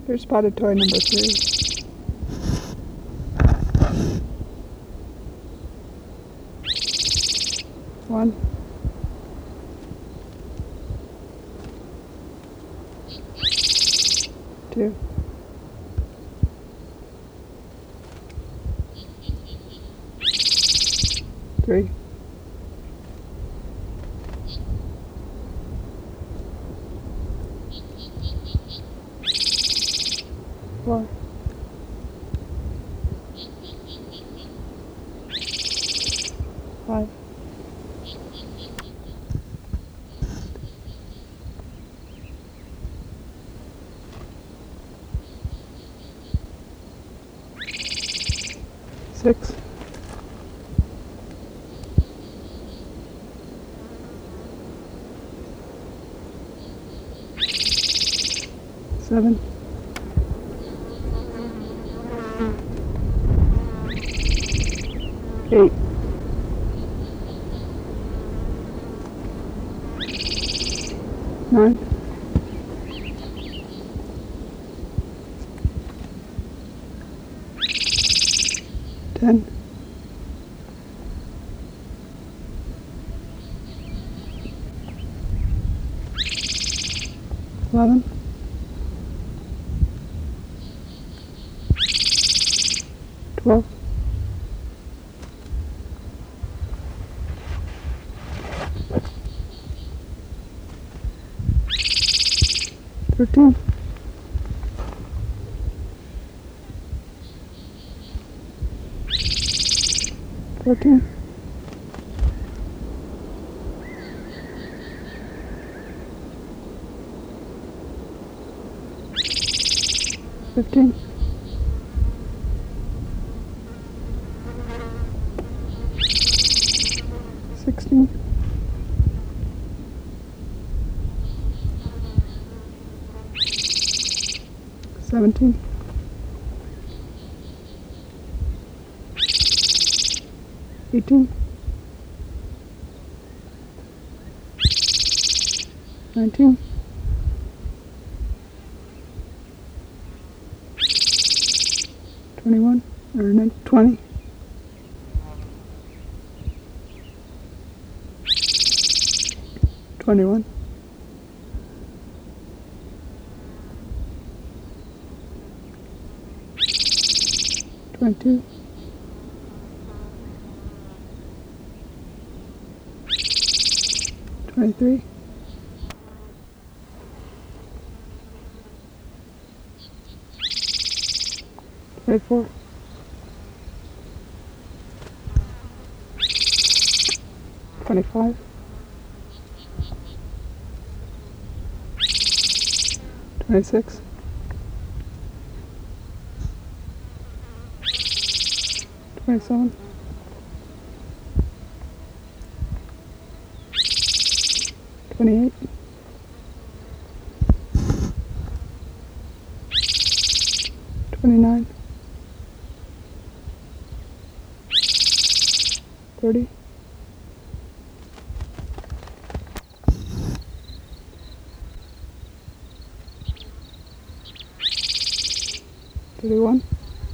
Here's spotted toy number 3. 1, 2, 3, 4, 5, 6, 7, 8, 9, 10, 11, 12, 13, 14, 15, 16, 17, 18, 19, 21, or 20, 21, 22, 23, 24, 25, 26, 27, 28, 29, 30, 31,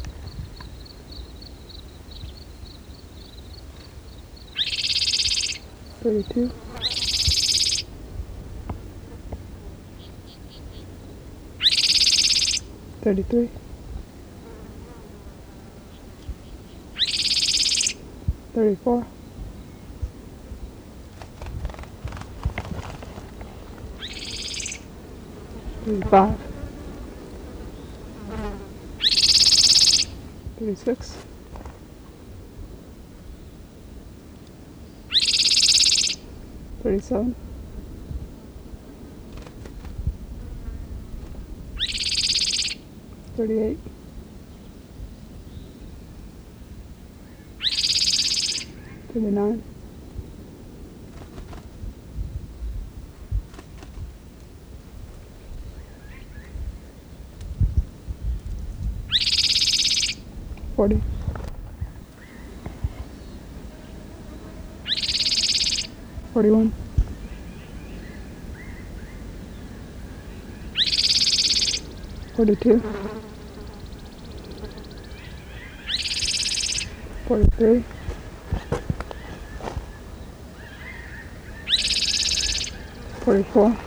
32, 33, 34, 35, 36, 37, 38, 39, 40, 41, 42, 42, 43, 44,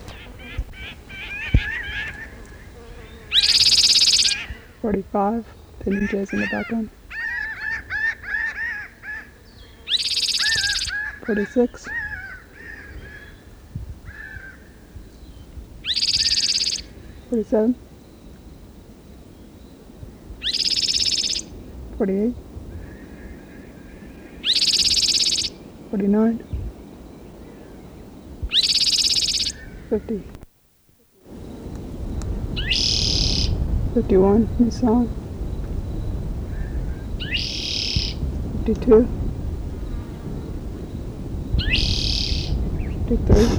45, pinning J's in the background, 46, 47, 48, 49, 50, 51, new song, 52, 53,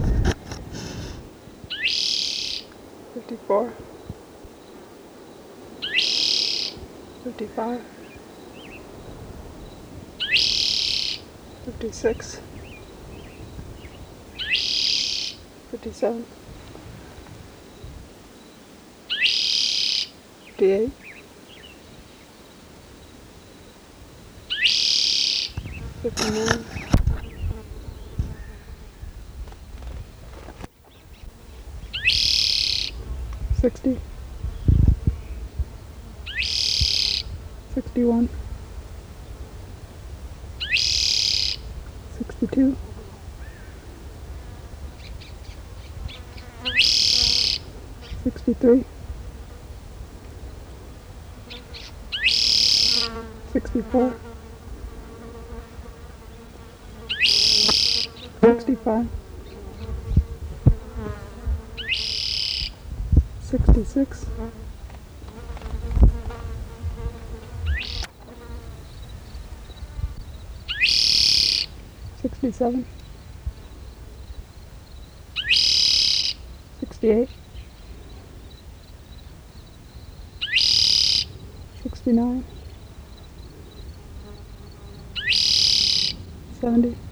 54, 55, 56, 57, 58, 59, 60, 61, 62, 63, 64, 65, 66, 67, 68, 69, 70,